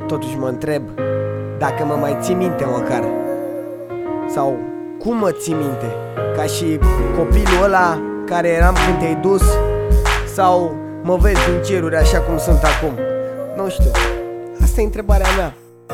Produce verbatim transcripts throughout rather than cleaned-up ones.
Totuși mă întreb dacă mă mai ții minte măcar, sau cum mă ții minte, ca și copilul ăla care eram când te-ai dus, sau mă vezi din ceruri așa cum sunt acum. Nu știu, asta e întrebarea mea.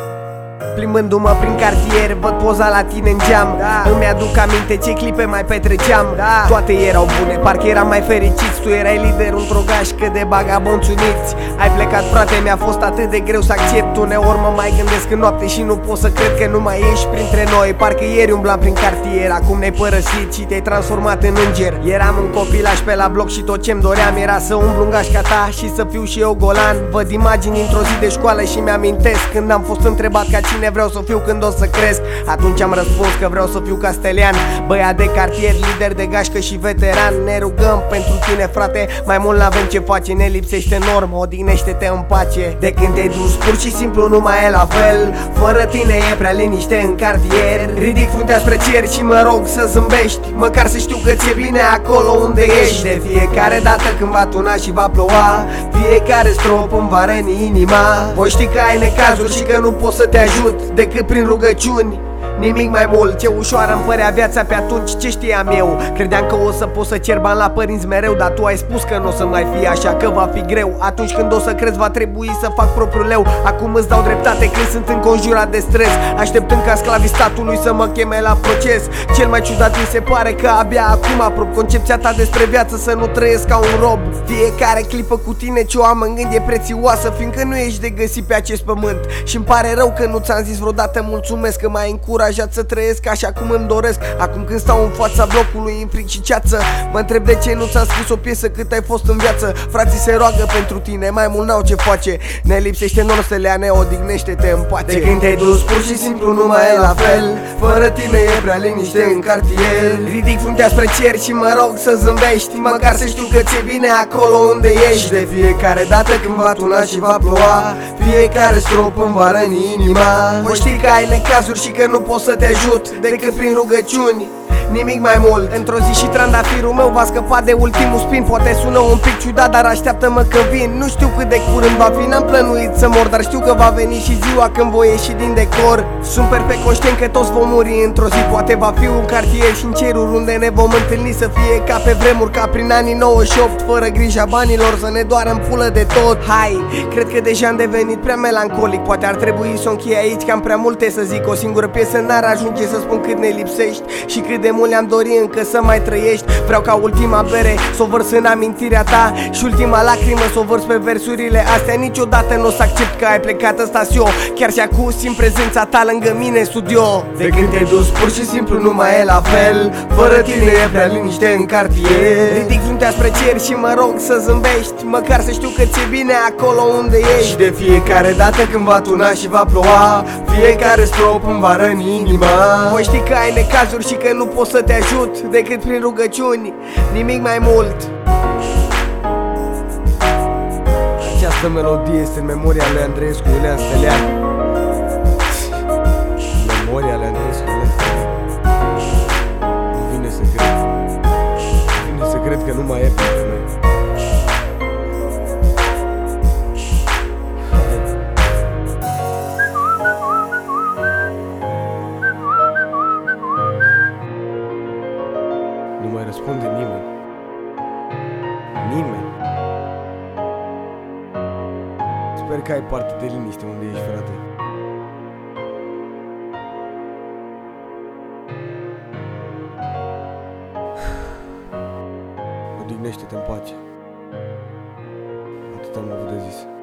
Plimbându-mă prin cartier, văd poza la tine în geam, da. Îmi aduc aminte ce clipe mai petreceam, da. Toate erau bune, parcă eram mai fericiți. Tu erai lider într-o gașcă de bagabonți uniți. Ai plecat, frate, mi-a fost atât de greu să accept. Uneori mă mai gândesc în noapte și nu pot să cred că nu mai ești printre noi. Parcă ieri umblam prin cartier, acum ne-ai părăsit și te-ai transformat în înger. Eram un copilaș pe la bloc și tot ce-mi doream era să umblu în gașca ta și să fiu și eu golan. Văd imagini într-o zi de școală și mi-amintesc când am fost întrebat ca cine vreau să fiu când o să cresc. Atunci am răspuns că vreau să fiu Castelian, băiat de cartier, lider de gașcă și veteran. Ne rugăm pentru tine, frate, mai mult n-avem ce face. Ne lipsește normă, odihnește-te în pace. De când te-ai dus, pur și simplu nu mai e la fel. Fără tine e prea liniște în cartier. Ridic fruntea spre cer și mă rog să zâmbești, măcar să știu că ți-e bine acolo unde ești. De fiecare dată când va tuna și va ploua, fiecare strop îmi va răni inima. Voi ști că ai necazuri și că nu pot să te ajut decât prin rugăciuni, nimic mai mult. Ce ușoară îmi părea viața pe atunci, ce știam eu? Credeam că o să pot să cer bani la părinți mereu, dar tu ai spus că nu o să mai fie așa, că va fi greu. Atunci când o să crezi va trebui să fac propriul leu. Acum îți dau dreptate când sunt înconjurat de stres, așteptând ca sclavii statului să mă cheme la proces. Cel mai ciudat mi se pare că abia acum aprob concepția ta despre viață, să nu trăiesc ca un rob. Fiecare clipă cu tine ce o am în gând e prețioasă, fiindcă nu ești de găsit pe acest pământ. Și-mi pare rău că nu ți-am zis vreodată mulțumesc, că m-ai încurajat să trăiesc așa cum îmi doresc. Acum când stau în fața blocului în fric și ceață, mă întreb de ce nu ți-am scris o piesă cât ai fost în viață. Frații se roagă pentru tine, mai mult n-au ce face. Ne lipsește norsele, ne odihnește-te în pace. De când te-ai dus, pur și simplu nu mai e la fel. Fără tine e prea liniște în cartier. Ridic fruntea spre cer și mă rog să zâmbești, măcar să știu că ți-e bine acolo unde ești. De fiecare dată când va tuna și va ploua, fiecare strop îmi va răni inima. Voi ști că ai necazuri și că nu pot să te ajut decât prin rugăciuni, nimic mai mult. Într-o zi și trandafirul meu va scăpa de ultimul spin. Poate sună un pic ciudat, dar așteaptă-mă că vin. Nu știu cât de curând va fi, n-am plănuit să mor, dar știu că va veni și ziua când voi ieși din decor. Sunt perfect conștient că toți vom muri într-o zi. Poate va fi un cartier și în ceruri unde ne vom întâlni, să fie ca pe vremuri, ca prin anii nouăzeci și opt, fără grija banilor, să ne doară în pulă de tot. Hai, cred că deja am devenit prea melancolic. Poate ar trebui să o închei aici, că am prea multe să zic. O singură piesă n-ar ajunge să spun cât ne lipsești și cât de mult le-am dorit încă să mai trăiești. Vreau ca ultima bere s-o vărs în amintirea ta și ultima lacrimă s-o vărs pe versurile astea. Niciodată nu o să accept că ai plecat, ăsta-s eu, chiar și acum simt prezența ta lângă mine în studio. De când te-ai dus, pur și simplu nu mai e la fel. Fără tine e prea liniște în cartier. Ridic fruntea spre cer și mă rog să zâmbești, măcar să știu că ți-e bine acolo unde ești. Și de fiecare dată când va tuna și va ploua, fiecare strop îmi va răni inima. Voi ști că ai necazuri și că nu pot să te ajut decât prin rugăciuni, nimic mai mult. Această melodie este în memoria lui Andreescu Iulian Stelean. Memoria lui Andreescu Iulian Stelean. Nu vine să cred. Nu vine să cred că nu mai e pentru noi. Nu mai răspunde nimeni. Nimeni. Sper că ai parte de liniște unde ești, frate. Odihnește-te în pace. Atât am avut de zis.